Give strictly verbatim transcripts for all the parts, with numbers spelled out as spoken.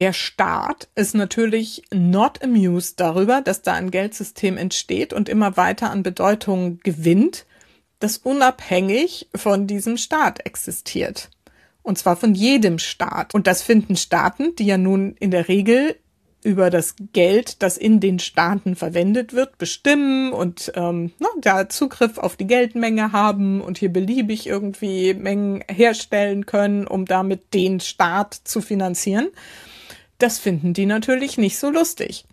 Der Staat ist natürlich not amused darüber, dass da ein Geldsystem entsteht und immer weiter an Bedeutung gewinnt, das unabhängig von diesem Staat existiert. Und zwar von jedem Staat. Und das finden Staaten, die ja nun in der Regel über das Geld, das in den Staaten verwendet wird, bestimmen und ähm, na, da Zugriff auf die Geldmenge haben und hier beliebig irgendwie Mengen herstellen können, um damit den Staat zu finanzieren. Das finden die natürlich nicht so lustig.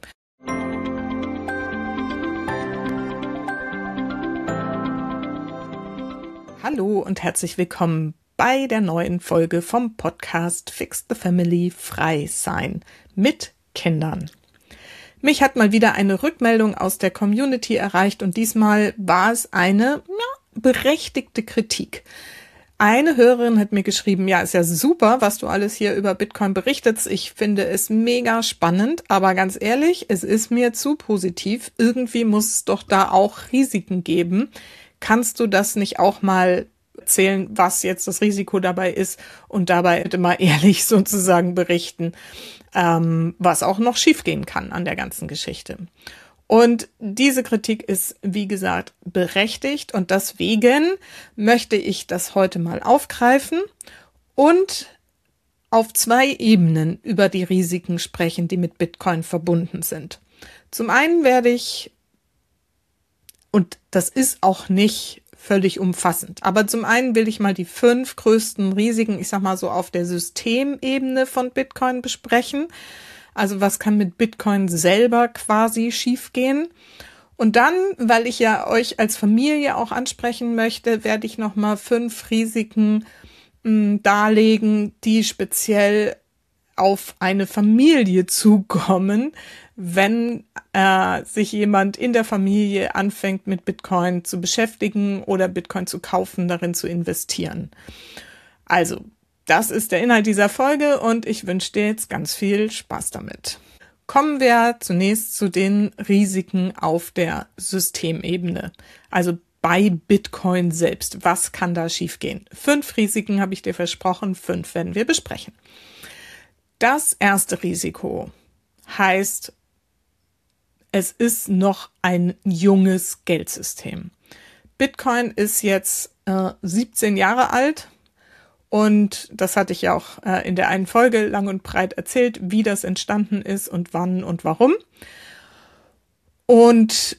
Hallo und herzlich willkommen bei der neuen Folge vom Podcast Fix the Family Frei Sein mit Kindern. Mich hat mal wieder eine Rückmeldung aus der Community erreicht und diesmal war es eine ja, berechtigte Kritik. Eine Hörerin hat mir geschrieben, ja, ist ja super, was du alles hier über Bitcoin berichtest. Ich finde es mega spannend, aber ganz ehrlich, es ist mir zu positiv. Irgendwie muss es doch da auch Risiken geben. Kannst du das nicht auch mal erzählen, was jetzt das Risiko dabei ist und dabei immer ehrlich sozusagen berichten, ähm, was auch noch schiefgehen kann an der ganzen Geschichte? Und diese Kritik ist, wie gesagt, berechtigt und deswegen möchte ich das heute mal aufgreifen und auf zwei Ebenen über die Risiken sprechen, die mit Bitcoin verbunden sind. Zum einen werde ich, und das ist auch nicht völlig umfassend, aber zum einen will ich mal die fünf größten Risiken, ich sag mal so auf der Systemebene von Bitcoin besprechen. Also was kann mit Bitcoin selber quasi schiefgehen? Und dann, weil ich ja euch als Familie auch ansprechen möchte, werde ich nochmal fünf Risiken mh, darlegen, die speziell auf eine Familie zukommen, wenn äh, sich jemand in der Familie anfängt, mit Bitcoin zu beschäftigen oder Bitcoin zu kaufen, darin zu investieren. Also, das ist der Inhalt dieser Folge und ich wünsche dir jetzt ganz viel Spaß damit. Kommen wir zunächst zu den Risiken auf der Systemebene, also bei Bitcoin selbst. Was kann da schiefgehen? Fünf Risiken habe ich dir versprochen, fünf werden wir besprechen. Das erste Risiko heißt, es ist noch ein junges Geldsystem. Bitcoin ist jetzt äh, siebzehn Jahre alt. Und das hatte ich ja auch äh, in der einen Folge lang und breit erzählt, wie das entstanden ist und wann und warum. Und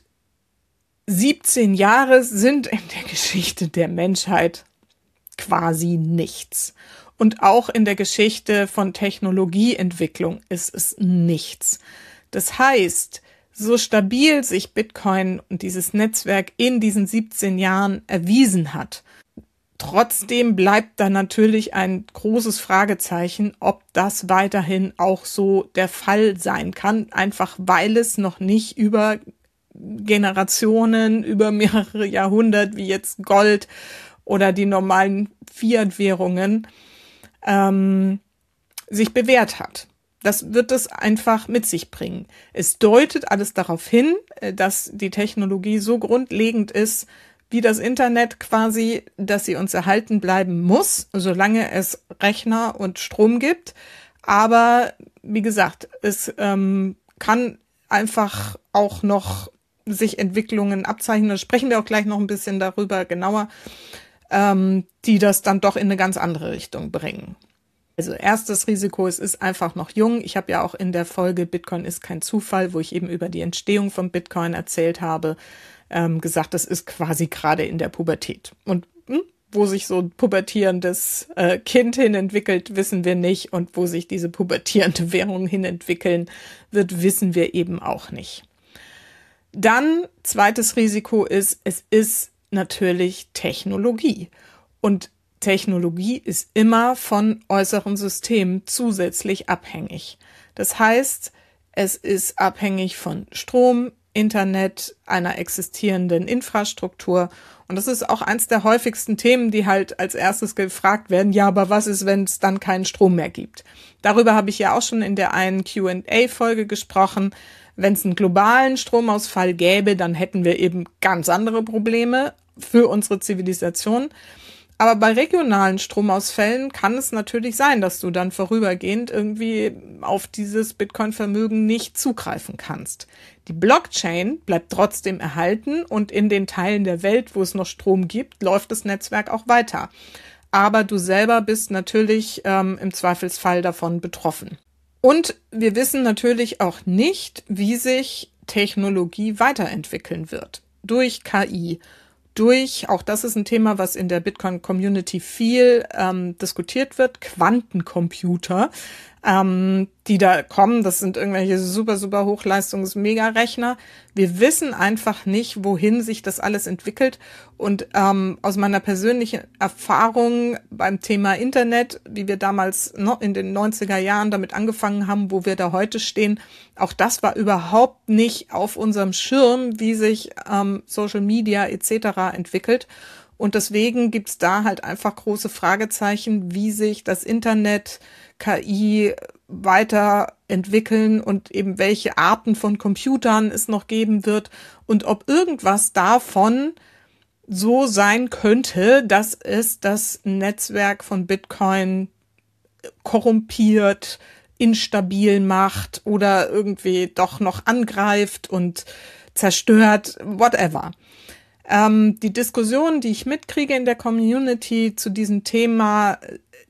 siebzehn Jahre sind in der Geschichte der Menschheit quasi nichts. Und auch in der Geschichte von Technologieentwicklung ist es nichts. Das heißt, so stabil sich Bitcoin und dieses Netzwerk in diesen siebzehn Jahren erwiesen hat, trotzdem bleibt da natürlich ein großes Fragezeichen, ob das weiterhin auch so der Fall sein kann, einfach weil es noch nicht über Generationen, über mehrere Jahrhunderte, wie jetzt Gold oder die normalen Fiat-Währungen, ähm, sich bewährt hat. Das wird es einfach mit sich bringen. Es deutet alles darauf hin, dass die Technologie so grundlegend ist, wie das Internet quasi, dass sie uns erhalten bleiben muss, solange es Rechner und Strom gibt. Aber wie gesagt, es ähm, kann einfach auch noch sich Entwicklungen abzeichnen. Da sprechen wir auch gleich noch ein bisschen darüber genauer, ähm, die das dann doch in eine ganz andere Richtung bringen. Also erstes Risiko, es ist einfach noch jung. Ich habe ja auch in der Folge Bitcoin ist kein Zufall, wo ich eben über die Entstehung von Bitcoin erzählt habe, ähm, gesagt, das ist quasi gerade in der Pubertät. Und hm, wo sich so ein pubertierendes äh, Kind hin entwickelt, wissen wir nicht. Und wo sich diese pubertierende Währung hin entwickeln wird, wissen wir eben auch nicht. Dann, zweites Risiko ist, es ist natürlich Technologie. Und Technologie ist immer von äußeren Systemen zusätzlich abhängig. Das heißt, es ist abhängig von Strom, Internet, einer existierenden Infrastruktur. Und das ist auch eins der häufigsten Themen, die halt als erstes gefragt werden. Ja, aber was ist, wenn es dann keinen Strom mehr gibt? Darüber habe ich ja auch schon in der einen Q and A-Folge gesprochen. Wenn es einen globalen Stromausfall gäbe, dann hätten wir eben ganz andere Probleme für unsere Zivilisation. Aber bei regionalen Stromausfällen kann es natürlich sein, dass du dann vorübergehend irgendwie auf dieses Bitcoin-Vermögen nicht zugreifen kannst. Die Blockchain bleibt trotzdem erhalten und in den Teilen der Welt, wo es noch Strom gibt, läuft das Netzwerk auch weiter. Aber du selber bist natürlich ähm, im Zweifelsfall davon betroffen. Und wir wissen natürlich auch nicht, wie sich Technologie weiterentwickeln wird. Durch K I, durch, auch das ist ein Thema, was in der Bitcoin-Community viel ähm, diskutiert wird, Quantencomputer, ähm, die da kommen. Das sind irgendwelche super, super Hochleistungs-Megarechner. Wir wissen einfach nicht, wohin sich das alles entwickelt. Und ähm, aus meiner persönlichen Erfahrung beim Thema Internet, wie wir damals noch in den neunziger Jahren damit angefangen haben, wo wir da heute stehen, auch das war überhaupt nicht auf unserem Schirm, wie sich ähm, Social Media et cetera entwickelt. Und deswegen gibt's da halt einfach große Fragezeichen, wie sich das Internet, K I weiterentwickeln und eben welche Arten von Computern es noch geben wird und ob irgendwas davon so sein könnte, dass es das Netzwerk von Bitcoin korrumpiert, instabil macht oder irgendwie doch noch angreift und zerstört, whatever. Ähm, die Diskussionen, die ich mitkriege in der Community zu diesem Thema,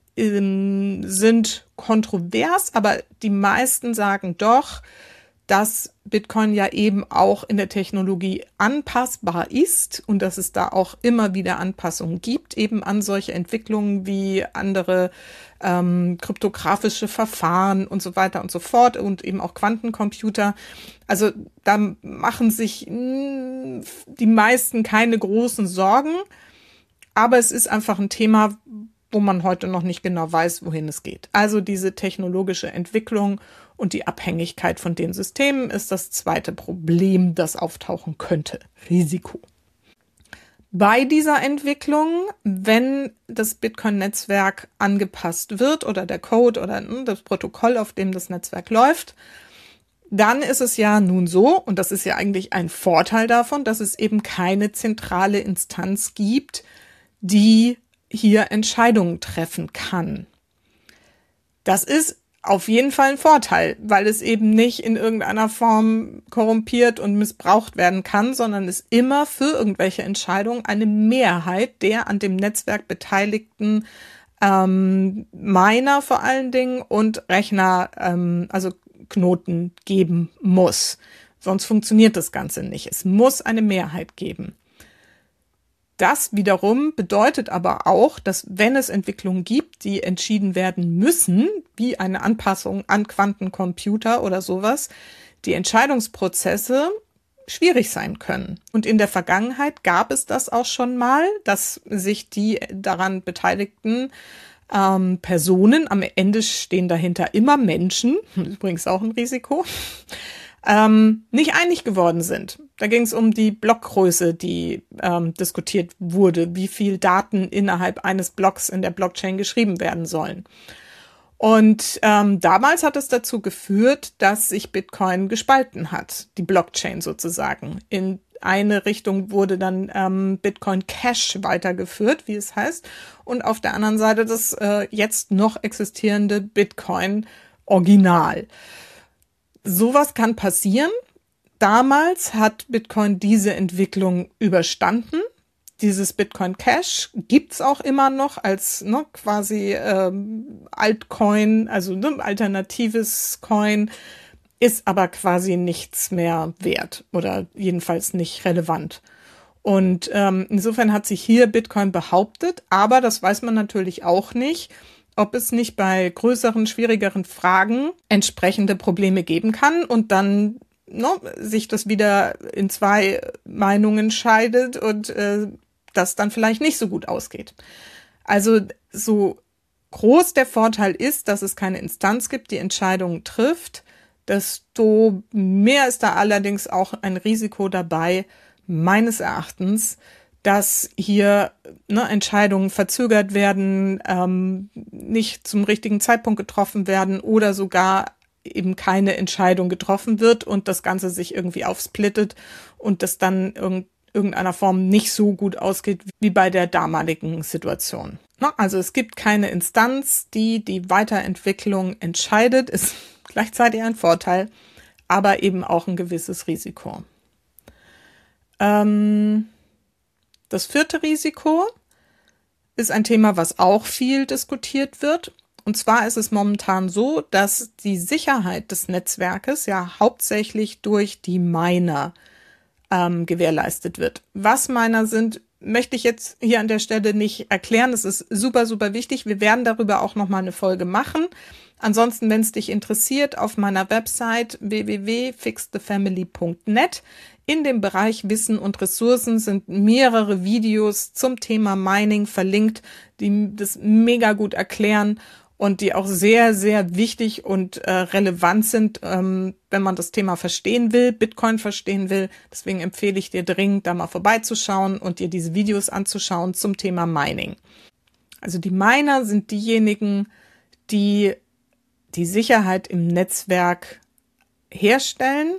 ähm, sind kontrovers, aber die meisten sagen doch, dass Bitcoin ja eben auch in der Technologie anpassbar ist und dass es da auch immer wieder Anpassungen gibt, eben an solche Entwicklungen wie andere ähm, kryptografische Verfahren und so weiter und so fort und eben auch Quantencomputer. Also da machen sich mh, die meisten keine großen Sorgen, aber es ist einfach ein Thema, wo man heute noch nicht genau weiß, wohin es geht. Also diese technologische Entwicklung und die Abhängigkeit von den Systemen ist das zweite Problem, das auftauchen könnte. Risiko. Bei dieser Entwicklung, wenn das Bitcoin-Netzwerk angepasst wird oder der Code oder das Protokoll, auf dem das Netzwerk läuft, dann ist es ja nun so, und das ist ja eigentlich ein Vorteil davon, dass es eben keine zentrale Instanz gibt, die hier Entscheidungen treffen kann. Das ist auf jeden Fall ein Vorteil, weil es eben nicht in irgendeiner Form korrumpiert und missbraucht werden kann, sondern es immer für irgendwelche Entscheidungen eine Mehrheit der an dem Netzwerk beteiligten ähm, Miner vor allen Dingen und Rechner, ähm, also Knoten geben muss. Sonst funktioniert das Ganze nicht. Es muss eine Mehrheit geben. Das wiederum bedeutet aber auch, dass wenn es Entwicklungen gibt, die entschieden werden müssen, wie eine Anpassung an Quantencomputer oder sowas, die Entscheidungsprozesse schwierig sein können. Und in der Vergangenheit gab es das auch schon mal, dass sich die daran beteiligten ähm, Personen, am Ende stehen dahinter immer Menschen, übrigens auch ein Risiko, ähm, nicht einig geworden sind. Da ging es um die Blockgröße, die ähm, diskutiert wurde, wie viel Daten innerhalb eines Blocks in der Blockchain geschrieben werden sollen. Und ähm, damals hat es dazu geführt, dass sich Bitcoin gespalten hat, die Blockchain sozusagen. In eine Richtung wurde dann ähm, Bitcoin Cash weitergeführt, wie es heißt, und auf der anderen Seite das äh, jetzt noch existierende Bitcoin Original. Sowas kann passieren. Damals hat Bitcoin diese Entwicklung überstanden. Dieses Bitcoin Cash gibt's auch immer noch als ne, quasi ähm, Altcoin, also ne, alternatives Coin, ist aber quasi nichts mehr wert oder jedenfalls nicht relevant. Und ähm, insofern hat sich hier Bitcoin behauptet, aber das weiß man natürlich auch nicht, ob es nicht bei größeren, schwierigeren Fragen entsprechende Probleme geben kann und dann no, sich das wieder in zwei Meinungen scheidet und äh, das dann vielleicht nicht so gut ausgeht. Also so groß der Vorteil ist, dass es keine Instanz gibt, die Entscheidungen trifft, desto mehr ist da allerdings auch ein Risiko dabei, meines Erachtens, dass hier ne, Entscheidungen verzögert werden, ähm, nicht zum richtigen Zeitpunkt getroffen werden oder sogar eben keine Entscheidung getroffen wird und das Ganze sich irgendwie aufsplittet und das dann irgend irgendeiner Form nicht so gut ausgeht wie bei der damaligen Situation. Also es gibt keine Instanz, die die Weiterentwicklung entscheidet, ist gleichzeitig ein Vorteil, aber eben auch ein gewisses Risiko. Ähm, das vierte Risiko ist ein Thema, was auch viel diskutiert wird. Und zwar ist es momentan so, dass die Sicherheit des Netzwerkes ja hauptsächlich durch die Miner ähm, gewährleistet wird. Was Miner sind, möchte ich jetzt hier an der Stelle nicht erklären. Das ist super, super wichtig. Wir werden darüber auch nochmal eine Folge machen. Ansonsten, wenn es dich interessiert, auf meiner Website w w w punkt fix the family punkt net in dem Bereich Wissen und Ressourcen sind mehrere Videos zum Thema Mining verlinkt, die das mega gut erklären und die auch sehr, sehr wichtig und äh, relevant sind, ähm, wenn man das Thema verstehen will, Bitcoin verstehen will. Deswegen empfehle ich dir dringend, da mal vorbeizuschauen und dir diese Videos anzuschauen zum Thema Mining. Also die Miner sind diejenigen, die die Sicherheit im Netzwerk herstellen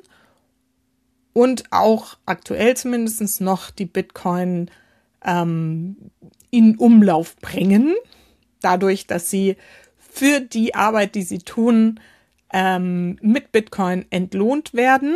und auch aktuell zumindest noch die Bitcoin ähm, in Umlauf bringen, dadurch, dass sie für die Arbeit, die sie tun, ähm, mit Bitcoin entlohnt werden.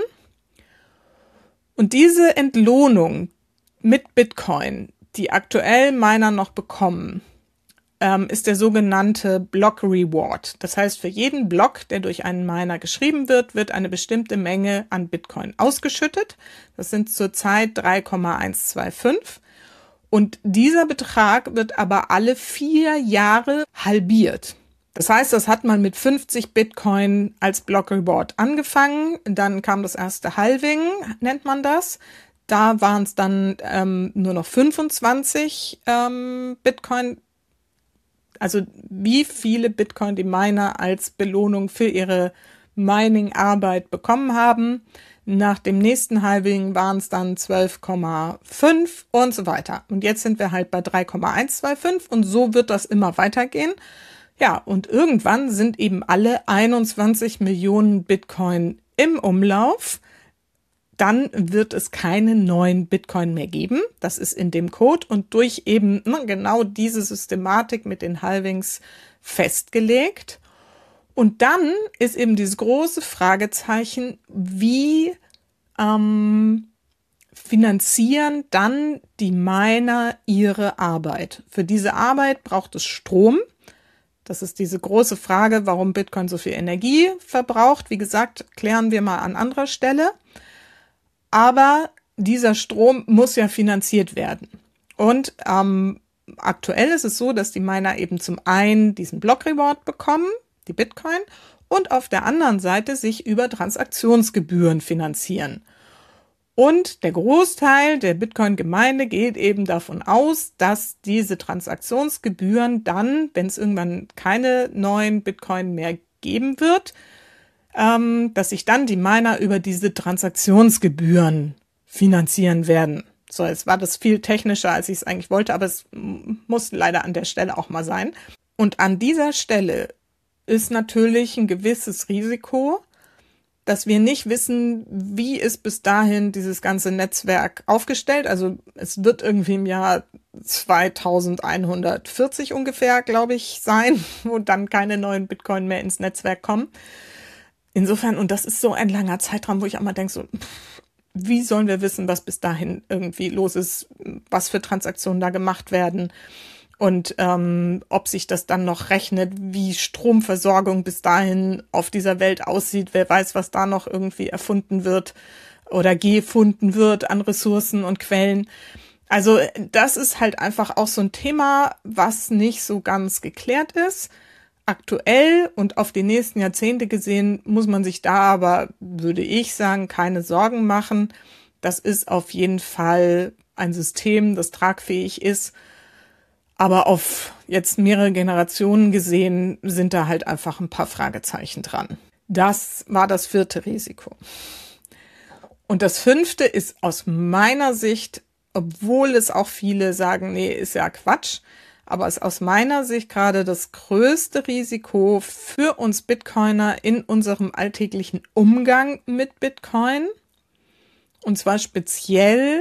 Und diese Entlohnung mit Bitcoin, die aktuell Miner noch bekommen, ähm, ist der sogenannte Block Reward. Das heißt, für jeden Block, der durch einen Miner geschrieben wird, wird eine bestimmte Menge an Bitcoin ausgeschüttet. Das sind zurzeit drei Komma eins zwei fünf. Und dieser Betrag wird aber alle vier Jahre halbiert. Das heißt, das hat man mit fünfzig Bitcoin als Block Reward angefangen. Dann kam das erste Halving, nennt man das. Da waren es dann ähm, nur noch fünfundzwanzig ähm, Bitcoin. Also wie viele Bitcoin die Miner als Belohnung für ihre Mining-Arbeit bekommen haben. Nach dem nächsten Halving waren es dann zwölf Komma fünf und so weiter. Und jetzt sind wir halt bei drei Komma eins zwei fünf und so wird das immer weitergehen. Ja, und irgendwann sind eben alle einundzwanzig Millionen Bitcoin im Umlauf. Dann wird es keine neuen Bitcoin mehr geben. Das ist in dem Code und durch eben ne, genau diese Systematik mit den Halvings festgelegt. Und dann ist eben dieses große Fragezeichen, wie ähm, finanzieren dann die Miner ihre Arbeit? Für diese Arbeit braucht es Strom. Das ist diese große Frage, warum Bitcoin so viel Energie verbraucht. Wie gesagt, klären wir mal an anderer Stelle. Aber dieser Strom muss ja finanziert werden. Und ähm, aktuell ist es so, dass die Miner eben zum einen diesen Block Reward bekommen, die Bitcoin, und auf der anderen Seite sich über Transaktionsgebühren finanzieren. Und der Großteil der Bitcoin-Gemeinde geht eben davon aus, dass diese Transaktionsgebühren dann, wenn es irgendwann keine neuen Bitcoin mehr geben wird, ähm, dass sich dann die Miner über diese Transaktionsgebühren finanzieren werden. So, jetzt war das viel technischer, als ich es eigentlich wollte, aber es muss leider an der Stelle auch mal sein. Und an dieser Stelle ist natürlich ein gewisses Risiko, dass wir nicht wissen, wie ist bis dahin dieses ganze Netzwerk aufgestellt. Also es wird irgendwie im Jahr zweitausendeinhundertvierzig ungefähr, glaube ich, sein, wo dann keine neuen Bitcoin mehr ins Netzwerk kommen. Insofern, und das ist so ein langer Zeitraum, wo ich auch mal denke, so, pff, wie sollen wir wissen, was bis dahin irgendwie los ist, was für Transaktionen da gemacht werden und ähm, ob sich das dann noch rechnet, wie Stromversorgung bis dahin auf dieser Welt aussieht. Wer weiß, was da noch irgendwie erfunden wird oder gefunden wird an Ressourcen und Quellen. Also das ist halt einfach auch so ein Thema, was nicht so ganz geklärt ist. Aktuell und auf die nächsten Jahrzehnte gesehen muss man sich da aber, würde ich sagen, keine Sorgen machen. Das ist auf jeden Fall ein System, das tragfähig ist. Aber auf jetzt mehrere Generationen gesehen sind da halt einfach ein paar Fragezeichen dran. Das war das vierte Risiko. Und das fünfte ist aus meiner Sicht, obwohl es auch viele sagen, nee, ist ja Quatsch, aber ist aus meiner Sicht gerade das größte Risiko für uns Bitcoiner in unserem alltäglichen Umgang mit Bitcoin. Und zwar speziell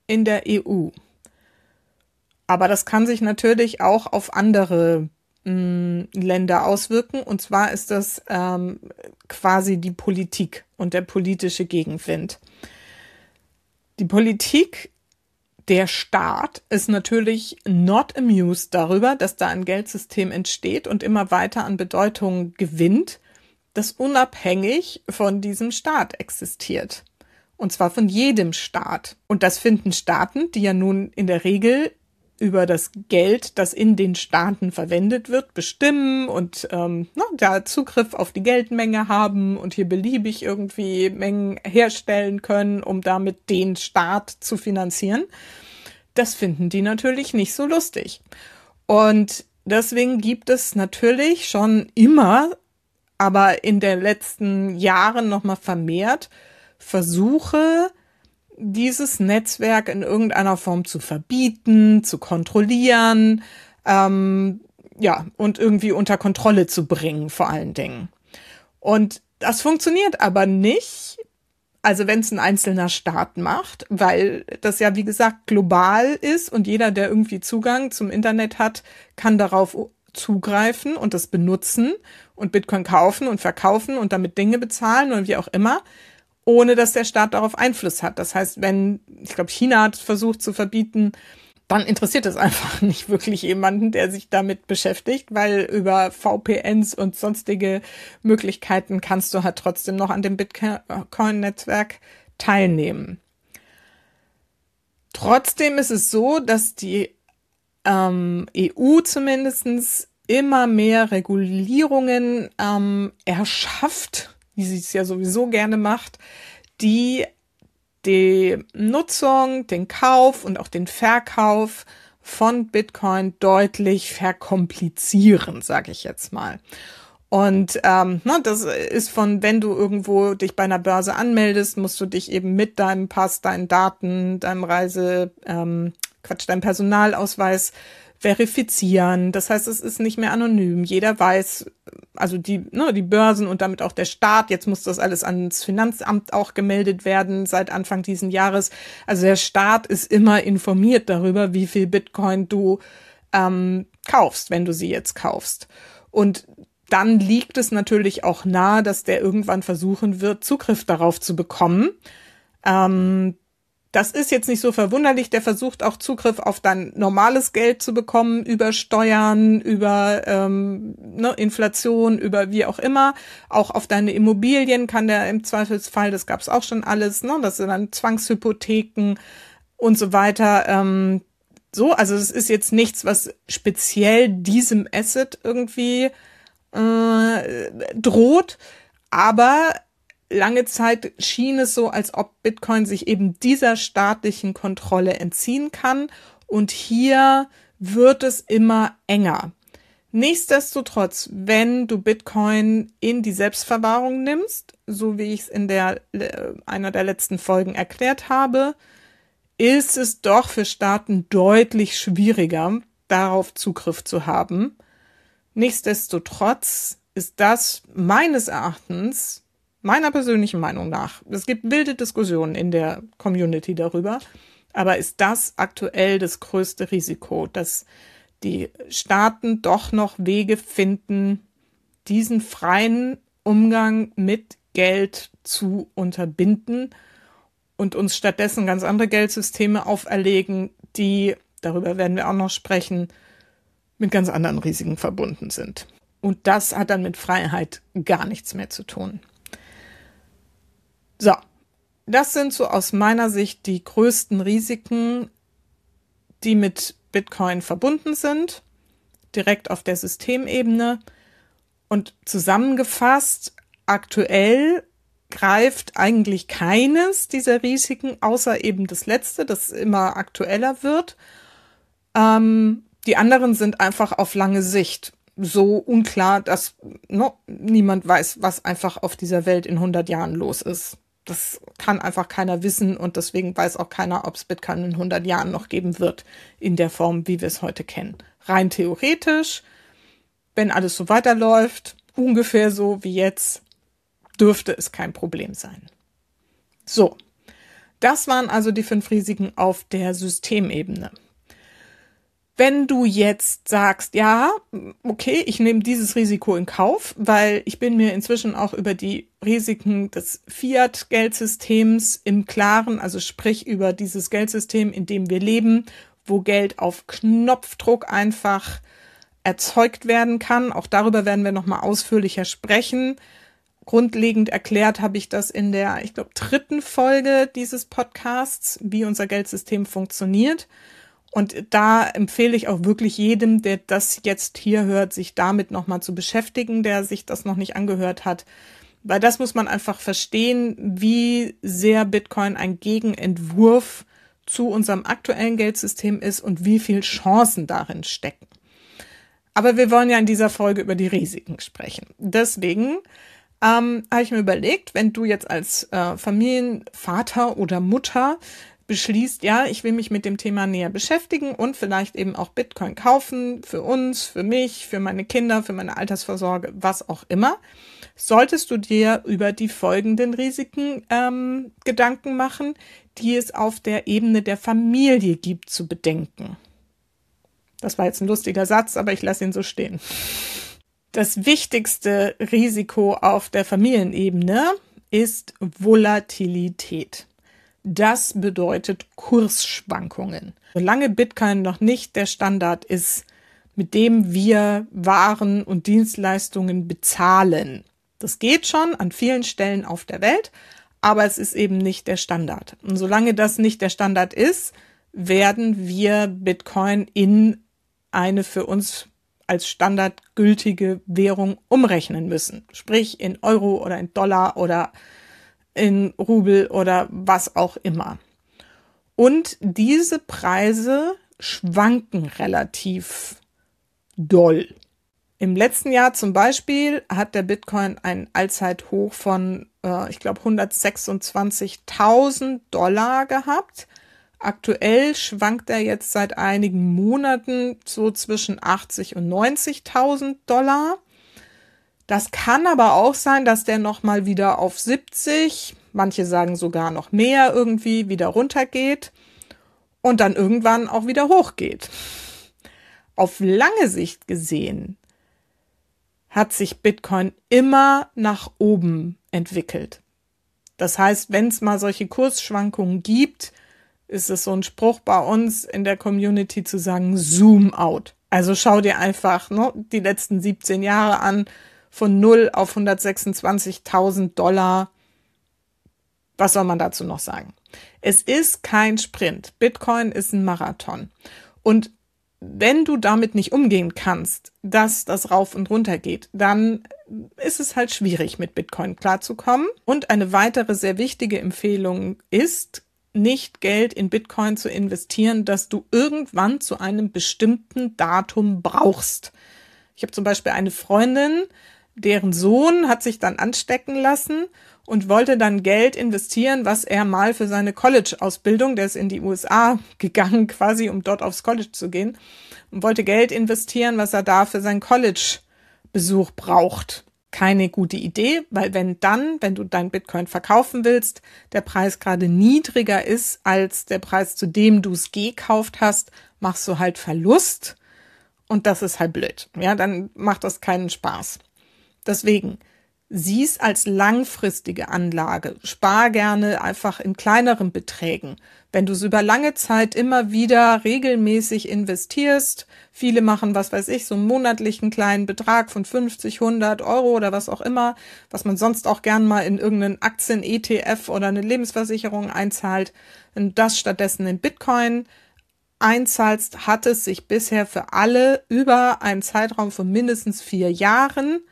in der E U. Aber das kann sich natürlich auch auf andere mh, Länder auswirken. Und zwar ist das ähm, quasi die Politik und der politische Gegenwind. Die Politik, der Staat, ist natürlich not amused darüber, dass da ein Geldsystem entsteht und immer weiter an Bedeutung gewinnt, das unabhängig von diesem Staat existiert. Und zwar von jedem Staat. Und das finden Staaten, die ja nun in der Regel über das Geld, das in den Staaten verwendet wird, bestimmen und ähm, na, da Zugriff auf die Geldmenge haben und hier beliebig irgendwie Mengen herstellen können, um damit den Staat zu finanzieren. Das finden die natürlich nicht so lustig. Und deswegen gibt es natürlich schon immer, aber in den letzten Jahren nochmal vermehrt, Versuche, dieses Netzwerk in irgendeiner Form zu verbieten, zu kontrollieren, ähm, ja, und irgendwie unter Kontrolle zu bringen, vor allen Dingen. Und das funktioniert aber nicht, also wenn es ein einzelner Staat macht, weil das ja, wie gesagt, global ist und jeder, der irgendwie Zugang zum Internet hat, kann darauf zugreifen und das benutzen und Bitcoin kaufen und verkaufen und damit Dinge bezahlen oder wie auch immer, ohne dass der Staat darauf Einfluss hat. Das heißt, wenn, ich glaube, China hat versucht zu verbieten, dann interessiert es einfach nicht wirklich jemanden, der sich damit beschäftigt, weil über V P Ns und sonstige Möglichkeiten kannst du halt trotzdem noch an dem Bitcoin-Netzwerk teilnehmen. Trotzdem ist es so, dass die ähm, E U zumindest immer mehr Regulierungen ähm, erschafft, wie sie es ja sowieso gerne macht, die die Nutzung, den Kauf und auch den Verkauf von Bitcoin deutlich verkomplizieren, sage ich jetzt mal. Und ähm, ne, das ist von, wenn du irgendwo dich bei einer Börse anmeldest, musst du dich eben mit deinem Pass, deinen Daten, deinem Reise, ähm, Quatsch, deinem Personalausweis verifizieren. Das heißt, es ist nicht mehr anonym. Jeder weiß, also die, ne, die Börsen und damit auch der Staat, jetzt muss das alles ans Finanzamt auch gemeldet werden seit Anfang diesen Jahres. Also der Staat ist immer informiert darüber, wie viel Bitcoin du ähm, kaufst, wenn du sie jetzt kaufst. Und dann liegt es natürlich auch nahe, dass der irgendwann versuchen wird, Zugriff darauf zu bekommen. Ähm, Das ist jetzt nicht so verwunderlich, der versucht auch Zugriff auf dein normales Geld zu bekommen, über Steuern, über ähm, ne, Inflation, über wie auch immer. Auch auf deine Immobilien kann der im Zweifelsfall, das gab's auch schon alles, ne, das sind dann Zwangshypotheken und so weiter. Ähm, so, also es ist jetzt nichts, was speziell diesem Asset irgendwie äh, droht, aber lange Zeit schien es so, als ob Bitcoin sich eben dieser staatlichen Kontrolle entziehen kann. Und hier wird es immer enger. Nichtsdestotrotz, wenn du Bitcoin in die Selbstverwahrung nimmst, so wie ich es in der, einer der letzten Folgen erklärt habe, ist es doch für Staaten deutlich schwieriger, darauf Zugriff zu haben. Nichtsdestotrotz ist das meines Erachtens, meiner persönlichen Meinung nach, es gibt wilde Diskussionen in der Community darüber, aber ist das aktuell das größte Risiko, dass die Staaten doch noch Wege finden, diesen freien Umgang mit Geld zu unterbinden und uns stattdessen ganz andere Geldsysteme auferlegen, die, darüber werden wir auch noch sprechen, mit ganz anderen Risiken verbunden sind. Und das hat dann mit Freiheit gar nichts mehr zu tun. So, das sind so aus meiner Sicht die größten Risiken, die mit Bitcoin verbunden sind, direkt auf der Systemebene. Und zusammengefasst, aktuell greift eigentlich keines dieser Risiken, außer eben das letzte, das immer aktueller wird. Ähm, die anderen sind einfach auf lange Sicht so unklar, dass no, niemand weiß, was einfach auf dieser Welt in hundert Jahren los ist. Das kann einfach keiner wissen und deswegen weiß auch keiner, ob es Bitcoin in hundert Jahren noch geben wird, in der Form, wie wir es heute kennen. Rein theoretisch, wenn alles so weiterläuft, ungefähr so wie jetzt, dürfte es kein Problem sein. So, Das waren also die fünf Risiken auf der Systemebene. Wenn du jetzt sagst, ja, okay, ich nehme dieses Risiko in Kauf, weil ich bin mir inzwischen auch über die Risiken des Fiat-Geldsystems im Klaren, also sprich über dieses Geldsystem, in dem wir leben, wo Geld auf Knopfdruck einfach erzeugt werden kann. Auch darüber werden wir nochmal ausführlicher sprechen. Grundlegend erklärt habe ich das in der, ich glaube, dritten Folge dieses Podcasts, wie unser Geldsystem funktioniert. Und da empfehle ich auch wirklich jedem, der das jetzt hier hört, sich damit nochmal zu beschäftigen, der sich das noch nicht angehört hat. Weil das muss man einfach verstehen, wie sehr Bitcoin ein Gegenentwurf zu unserem aktuellen Geldsystem ist und wie viel Chancen darin stecken. Aber wir wollen ja in dieser Folge über die Risiken sprechen. Deswegen ähm, habe ich mir überlegt, wenn du jetzt als äh, Familienvater oder Mutter beschließt, ja, ich will mich mit dem Thema näher beschäftigen und vielleicht eben auch Bitcoin kaufen, für uns, für mich, für meine Kinder, für meine Altersvorsorge, was auch immer, solltest du dir über die folgenden Risiken ähm, Gedanken machen, die es auf der Ebene der Familie gibt zu bedenken. Das war jetzt ein lustiger Satz, aber ich lasse ihn so stehen. Das wichtigste Risiko auf der Familienebene ist Volatilität. Das bedeutet Kursschwankungen. Solange Bitcoin noch nicht der Standard ist, mit dem wir Waren und Dienstleistungen bezahlen. Das geht schon an vielen Stellen auf der Welt, aber es ist eben nicht der Standard. Und solange das nicht der Standard ist, werden wir Bitcoin in eine für uns als Standard gültige Währung umrechnen müssen. Sprich in Euro oder in Dollar oder in Rubel oder was auch immer. Und diese Preise schwanken relativ doll. Im letzten Jahr zum Beispiel hat der Bitcoin ein Allzeithoch von, äh, ich glaube, hundertsechsundzwanzigtausend Dollar gehabt. Aktuell schwankt er jetzt seit einigen Monaten so zwischen achtzig und neunzigtausend Dollar. Das kann aber auch sein, dass der nochmal wieder auf siebzig, manche sagen sogar noch mehr irgendwie, wieder runtergeht und dann irgendwann auch wieder hochgeht. Auf lange Sicht gesehen hat sich Bitcoin immer nach oben entwickelt. Das heißt, wenn es mal solche Kursschwankungen gibt, ist es so ein Spruch bei uns in der Community zu sagen, Zoom out. Also schau dir einfach ne, die letzten siebzehn Jahre an, von null auf hundertsechsundzwanzigtausend Dollar. Was soll man dazu noch sagen? Es ist kein Sprint. Bitcoin ist ein Marathon. Und wenn du damit nicht umgehen kannst, dass das rauf und runter geht, dann ist es halt schwierig, mit Bitcoin klarzukommen. Und eine weitere sehr wichtige Empfehlung ist, nicht Geld in Bitcoin zu investieren, das du irgendwann zu einem bestimmten Datum brauchst. Ich habe zum Beispiel eine Freundin, deren Sohn hat sich dann anstecken lassen und wollte dann Geld investieren, was er mal für seine College-Ausbildung, der ist in die U S A gegangen quasi, um dort aufs College zu gehen, und wollte Geld investieren, was er da für seinen College-Besuch braucht. Keine gute Idee, weil wenn dann, wenn du dein Bitcoin verkaufen willst, der Preis gerade niedriger ist als der Preis, zu dem du es gekauft hast, machst du halt Verlust und das ist halt blöd. Ja, dann macht das keinen Spaß. Deswegen, sieh es als langfristige Anlage. Spar gerne einfach in kleineren Beträgen. Wenn du es über lange Zeit immer wieder regelmäßig investierst, viele machen, was weiß ich, so einen monatlichen kleinen Betrag von fünfzig, hundert Euro oder was auch immer, was man sonst auch gern mal in irgendeinen Aktien-E T F oder eine Lebensversicherung einzahlt. Wenn du das stattdessen in Bitcoin einzahlst, hat es sich bisher für alle über einen Zeitraum von mindestens vier Jahren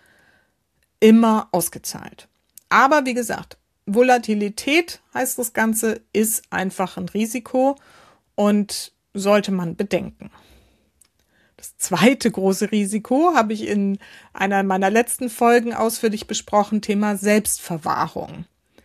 immer ausgezahlt. Aber wie gesagt, Volatilität heißt das Ganze, ist einfach ein Risiko und sollte man bedenken. Das zweite große Risiko habe ich in einer meiner letzten Folgen ausführlich besprochen, Thema Selbstverwahrung.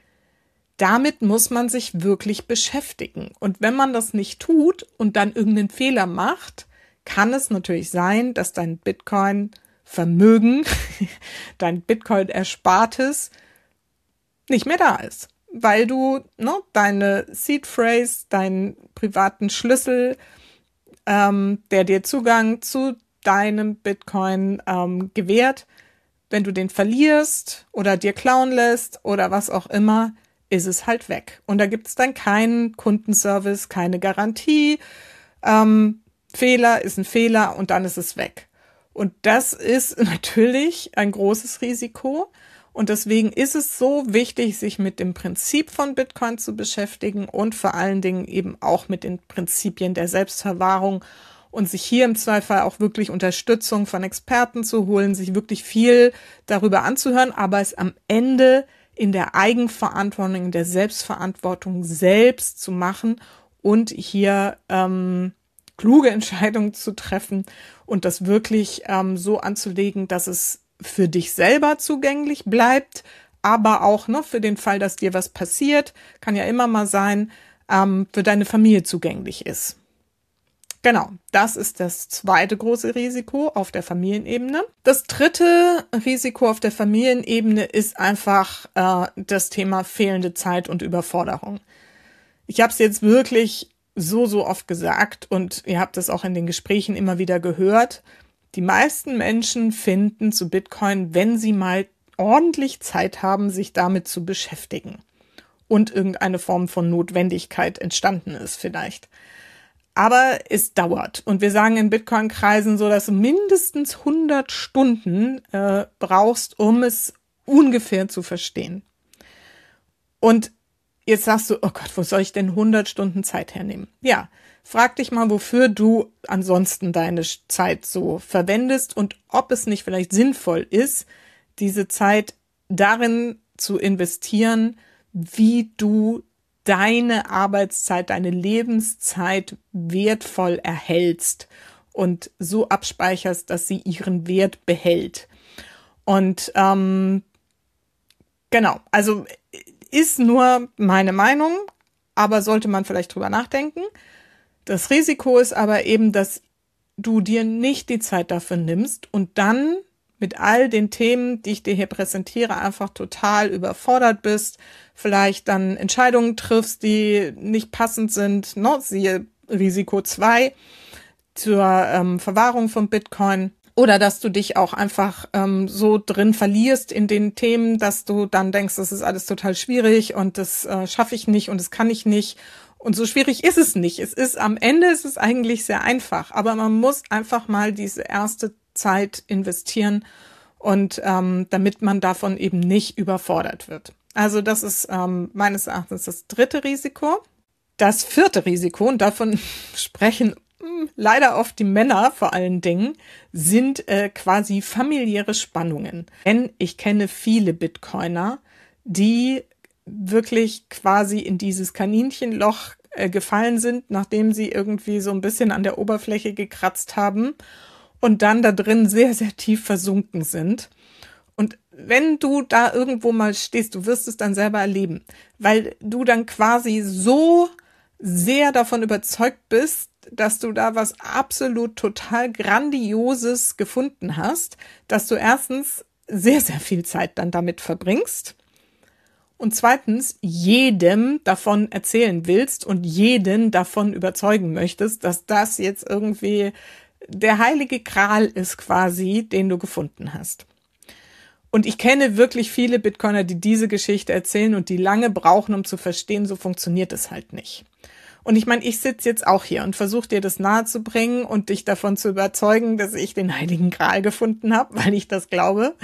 Damit muss man sich wirklich beschäftigen. Und wenn man das nicht tut und dann irgendeinen Fehler macht, kann es natürlich sein, dass dein Bitcoin Vermögen, dein Bitcoin-Erspartes nicht mehr da ist. weil du ne, deine Seed Phrase, deinen privaten Schlüssel, ähm, der dir Zugang zu deinem Bitcoin ähm, gewährt, wenn du den verlierst oder dir klauen lässt oder was auch immer, ist es halt weg. Und da gibt es dann keinen Kundenservice, keine Garantie. Ähm, Fehler ist ein Fehler und dann ist es weg. Und das ist natürlich ein großes Risiko. Und deswegen ist es so wichtig, sich mit dem Prinzip von Bitcoin zu beschäftigen und vor allen Dingen eben auch mit den Prinzipien der Selbstverwahrung und sich hier im Zweifel auch wirklich Unterstützung von Experten zu holen, sich wirklich viel darüber anzuhören, aber es am Ende in der Eigenverantwortung, in der Selbstverantwortung selbst zu machen und hier ähm, kluge Entscheidungen zu treffen und das wirklich ähm, so anzulegen, dass es für dich selber zugänglich bleibt, aber auch ne, für den Fall, dass dir was passiert, kann ja immer mal sein, ähm, für deine Familie zugänglich ist. Genau, das ist das zweite große Risiko auf der Familienebene. Das dritte Risiko auf der Familienebene ist einfach äh, das Thema fehlende Zeit und Überforderung. Ich habe es jetzt wirklich so, so oft gesagt und ihr habt es auch in den Gesprächen immer wieder gehört. Die meisten Menschen finden zu Bitcoin, wenn sie mal ordentlich Zeit haben, sich damit zu beschäftigen und irgendeine Form von Notwendigkeit entstanden ist vielleicht. Aber es dauert. Und wir sagen in Bitcoin-Kreisen so, dass du mindestens hundert Stunden äh, brauchst, um es ungefähr zu verstehen. Und jetzt sagst du, oh Gott, wo soll ich denn hundert Stunden Zeit hernehmen? Ja, frag dich mal, wofür du ansonsten deine Zeit so verwendest und ob es nicht vielleicht sinnvoll ist, diese Zeit darin zu investieren, wie du deine Arbeitszeit, deine Lebenszeit wertvoll erhältst und so abspeicherst, dass sie ihren Wert behält. Und ähm, genau, also ist nur meine Meinung, aber sollte man vielleicht drüber nachdenken. Das Risiko ist aber eben, dass du dir nicht die Zeit dafür nimmst und dann mit all den Themen, die ich dir hier präsentiere, einfach total überfordert bist, vielleicht dann Entscheidungen triffst, die nicht passend sind, ne? Siehe Risiko zwei zur ähm, Verwahrung von Bitcoin. Oder dass du dich auch einfach ähm, so drin verlierst in den Themen, dass du dann denkst, das ist alles total schwierig und das äh, schaffe ich nicht und das kann ich nicht. Und so schwierig ist es nicht. Es ist am Ende ist es eigentlich sehr einfach, aber man muss einfach mal diese erste Zeit investieren und ähm, damit man davon eben nicht überfordert wird. Also das ist ähm, meines Erachtens das dritte Risiko. Das vierte Risiko, und davon sprechen mh, leider oft die Männer vor allen Dingen, sind äh, quasi familiäre Spannungen. Denn ich kenne viele Bitcoiner, die wirklich quasi in dieses Kaninchenloch äh, gefallen sind, nachdem sie irgendwie so ein bisschen an der Oberfläche gekratzt haben und dann da drin sehr, sehr tief versunken sind. Und wenn du da irgendwo mal stehst, du wirst es dann selber erleben, weil du dann quasi so sehr davon überzeugt bist, dass du da was absolut total Grandioses gefunden hast, dass du erstens sehr, sehr viel Zeit dann damit verbringst und zweitens jedem davon erzählen willst und jeden davon überzeugen möchtest, dass das jetzt irgendwie der heilige Gral ist quasi, den du gefunden hast. Und ich kenne wirklich viele Bitcoiner, die diese Geschichte erzählen und die lange brauchen, um zu verstehen, so funktioniert es halt nicht. Und ich meine, ich sitze jetzt auch hier und versuche dir das nahezubringen und dich davon zu überzeugen, dass ich den heiligen Gral gefunden habe, weil ich das glaube.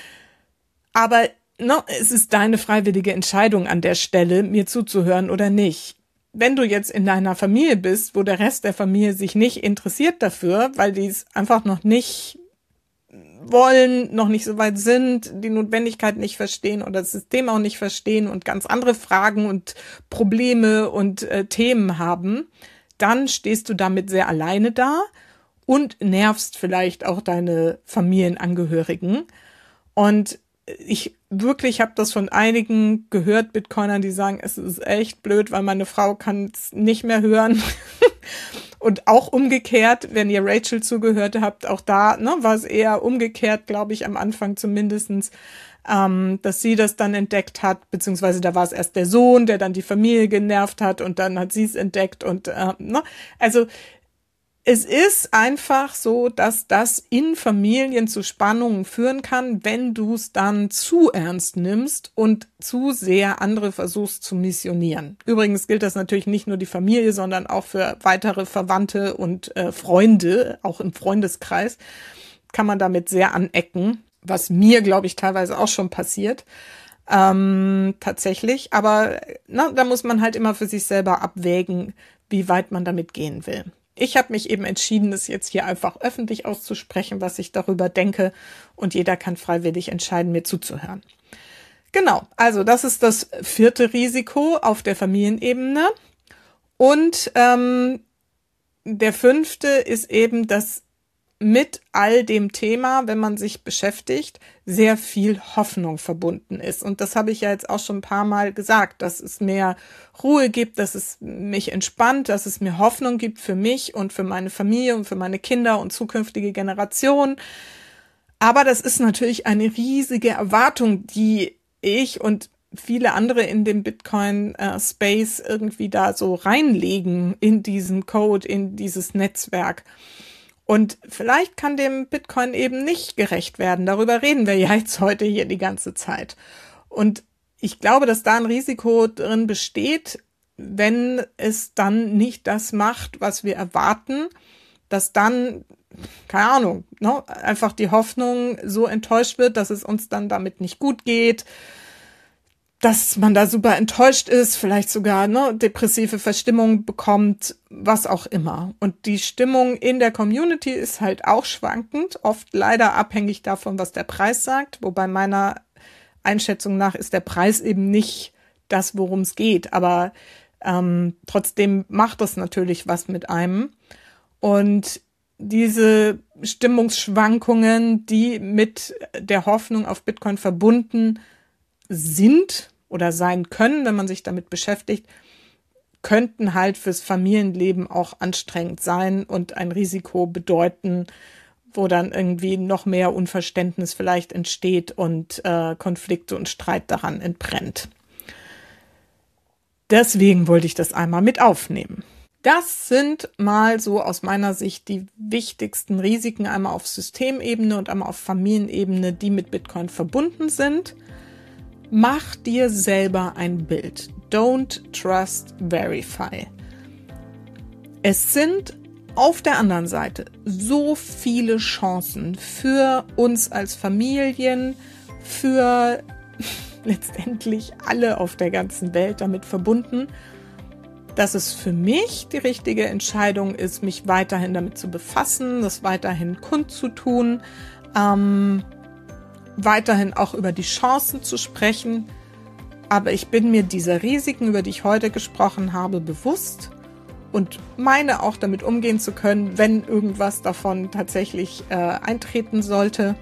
Aber no, es ist deine freiwillige Entscheidung an der Stelle, mir zuzuhören oder nicht. Wenn du jetzt in deiner Familie bist, wo der Rest der Familie sich nicht interessiert dafür, weil die es einfach noch nicht wollen, noch nicht so weit sind, die Notwendigkeit nicht verstehen oder das System auch nicht verstehen und ganz andere Fragen und Probleme und äh, Themen haben, dann stehst du damit sehr alleine da und nervst vielleicht auch deine Familienangehörigen. Und ich wirklich habe das von einigen gehört, Bitcoinern, die sagen, es ist echt blöd, weil meine Frau kann es nicht mehr hören. Und auch umgekehrt, wenn ihr Rachel zugehört habt, auch da ne, war es eher umgekehrt, glaube ich, am Anfang zumindestens. ähm, dass sie das dann entdeckt hat, beziehungsweise da war es erst der Sohn, der dann die Familie genervt hat und dann hat sie es entdeckt und äh, ne? Also es ist einfach so, dass das in Familien zu Spannungen führen kann, wenn du es dann zu ernst nimmst und zu sehr andere versuchst zu missionieren. Übrigens gilt das natürlich nicht nur die Familie, sondern auch für weitere Verwandte und äh, Freunde, auch im Freundeskreis kann man damit sehr anecken, was mir, glaube ich, teilweise auch schon passiert. Ähm, tatsächlich, aber na, da muss man halt immer für sich selber abwägen, wie weit man damit gehen will. Ich habe mich eben entschieden, das jetzt hier einfach öffentlich auszusprechen, was ich darüber denke, und jeder kann freiwillig entscheiden, mir zuzuhören. Genau, also das ist das vierte Risiko auf der Familienebene. Und ähm, der fünfte ist eben, dass mit all dem Thema, wenn man sich beschäftigt, sehr viel Hoffnung verbunden ist. Und das habe ich ja jetzt auch schon ein paar Mal gesagt, dass es mehr Ruhe gibt, dass es mich entspannt, dass es mir Hoffnung gibt für mich und für meine Familie und für meine Kinder und zukünftige Generationen. Aber das ist natürlich eine riesige Erwartung, die ich und viele andere in dem Bitcoin-Space äh, irgendwie da so reinlegen in diesen Code, in dieses Netzwerk. Und vielleicht kann dem Bitcoin eben nicht gerecht werden. Darüber reden wir ja jetzt heute hier die ganze Zeit. Und ich glaube, dass da ein Risiko drin besteht, wenn es dann nicht das macht, was wir erwarten, dass dann, keine Ahnung, ne, einfach die Hoffnung so enttäuscht wird, dass es uns dann damit nicht gut geht, dass man da super enttäuscht ist, vielleicht sogar ne, depressive Verstimmung bekommt, was auch immer. Und die Stimmung in der Community ist halt auch schwankend, oft leider abhängig davon, was der Preis sagt, wobei meiner Einschätzung nach ist der Preis eben nicht das, worum es geht, aber ähm, trotzdem macht das natürlich was mit einem. Und diese Stimmungsschwankungen, die mit der Hoffnung auf Bitcoin verbunden sind oder sein können, wenn man sich damit beschäftigt, könnten halt fürs Familienleben auch anstrengend sein und ein Risiko bedeuten, wo dann irgendwie noch mehr Unverständnis vielleicht entsteht und äh, Konflikte und Streit daran entbrennt. Deswegen wollte ich das einmal mit aufnehmen. Das sind mal so aus meiner Sicht die wichtigsten Risiken, einmal auf Systemebene und einmal auf Familienebene, die mit Bitcoin verbunden sind. Mach dir selber ein Bild. Don't trust, verify. Es sind auf der anderen Seite so viele Chancen für uns als Familien, für letztendlich alle auf der ganzen Welt damit verbunden, dass es für mich die richtige Entscheidung ist, mich weiterhin damit zu befassen, das weiterhin kundzutun, ähm, weiterhin auch über die Chancen zu sprechen. Aber ich bin mir dieser Risiken, über die ich heute gesprochen habe, bewusst und meine auch damit umgehen zu können, wenn irgendwas davon tatsächlich äh, eintreten sollte.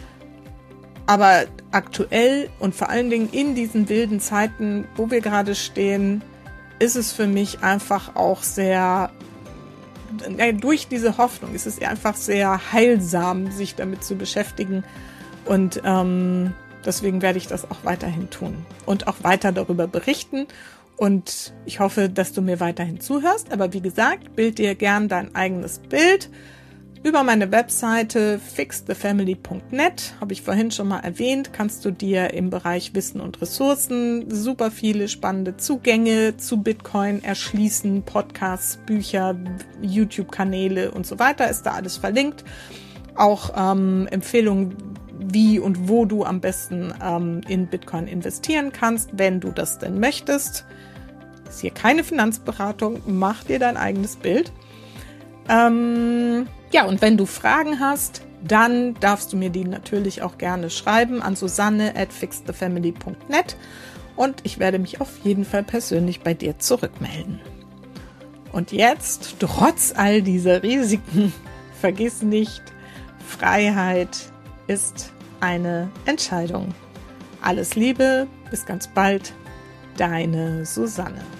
Aber aktuell und vor allen Dingen in diesen wilden Zeiten, wo wir gerade stehen, ist es für mich einfach auch sehr, ja, durch diese Hoffnung ist es einfach sehr heilsam, sich damit zu beschäftigen. Und ähm, deswegen werde ich das auch weiterhin tun und auch weiter darüber berichten. Und ich hoffe, dass du mir weiterhin zuhörst. Aber wie gesagt, bild dir gern dein eigenes Bild. Über meine Webseite fix the family punkt net, habe ich vorhin schon mal erwähnt, kannst du dir im Bereich Wissen und Ressourcen super viele spannende Zugänge zu Bitcoin erschließen, Podcasts, Bücher, YouTube-Kanäle und so weiter, ist da alles verlinkt. Auch ähm, Empfehlungen, wie und wo du am besten ähm, in Bitcoin investieren kannst, wenn du das denn möchtest. Ist hier keine Finanzberatung, mach dir dein eigenes Bild. Ähm, ja, und wenn du Fragen hast, dann darfst du mir die natürlich auch gerne schreiben an susanne at fix the family punkt net und ich werde mich auf jeden Fall persönlich bei dir zurückmelden. Und jetzt, trotz all dieser Risiken, vergiss nicht, Freiheit ist eine Entscheidung. Alles Liebe, bis ganz bald, deine Susanne.